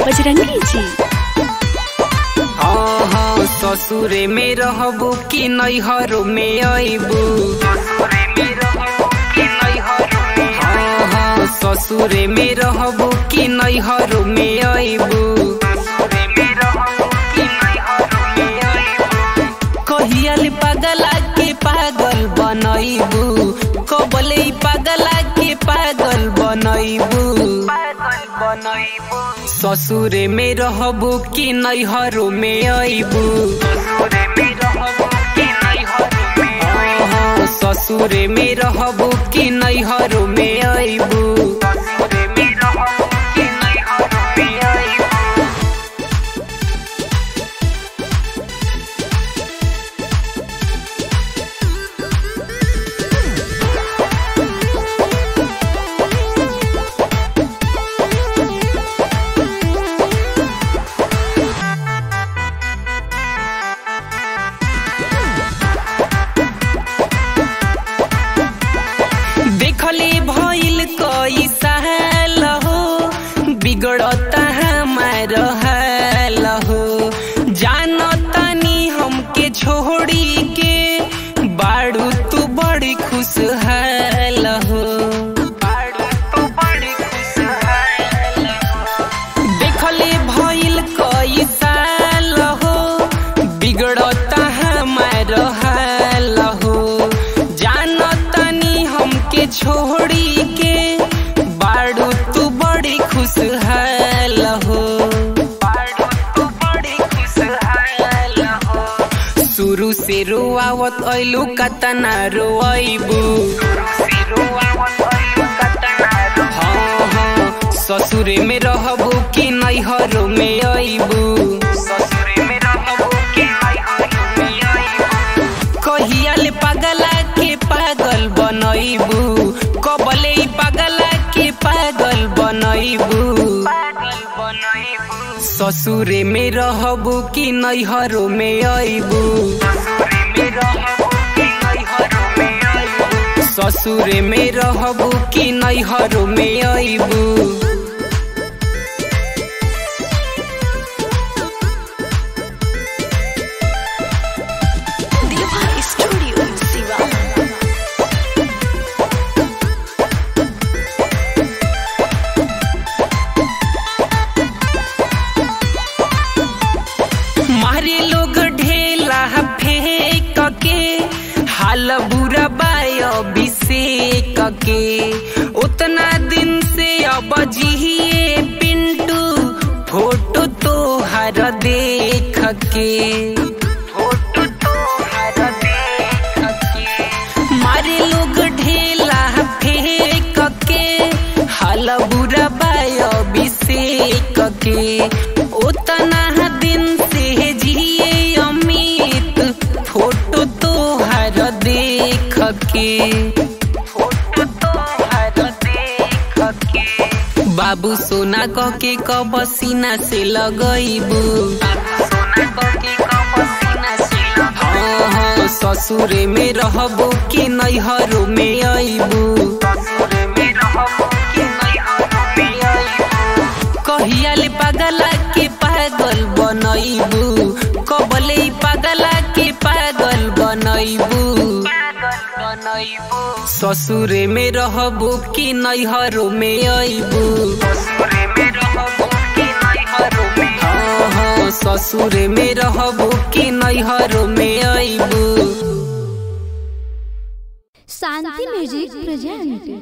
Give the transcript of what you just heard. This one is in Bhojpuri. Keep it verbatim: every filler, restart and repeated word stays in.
बजरंगी जी। हाँ हाँ ससुरे में रहबू कि नैहरों में अइबू। हाँ हाँ ससुरे में रहबू कि नैहरों में अइबू। कहियाल पगला के पागल बनइबू, कबले पगला के पागल बनइबू। ससुरे में रहबू कि नैहरों में अइबू। ससुरे में रहबू कि नैहरों में अइबू। देखले भइल कई साल हो, बिगड़ता हमार हाल हो। जानतानी हमके छोड़ी के बाड़ू तू बड़ी खुशहाल हो। देखले भइल कई साल हो, बिगड़ता हमार हाल हो। जानतानी हमके छोड़ी के बाड़ू तू बड़ी खुशहाल हो। शुरू से रोआवत अइलू कतना रोइबू। हाँ हाँ ससुरे में रहबू कि नैहरों में अइबू। कहियाल पगला के पागल बनइबू, कबले पगला के पागल बनइबू। ससुरे में रहबू कि नैहरों में अइबू। ससुरे में रहबू कि नैहरों में अइबू। मारे लोग ढेला फेंक के, हाल बुरा बाय अभिषेक के। उतना दिन से अब जिए पिंटू, फोटो तो हर देख के। मारे लोग ढेला फेंक के, हाल बुरा बाय अभिषेक के। उतना दिन से जिए अमित, फोटो तो हर देख के। बाबू सोना कह के कब सीना से लगइबू। हाँ हाँ ससुरे में रहबू कि नैहरों में अइबू। कहियाल पगला के पागल बनइबू, कबले पगला के पागल बनइबू। ससुरे में रहबू कि नैहरों में अइबू। हाँ हाँ ससुरे में रहबू कि नैहरों में अइबू। Shanti music present.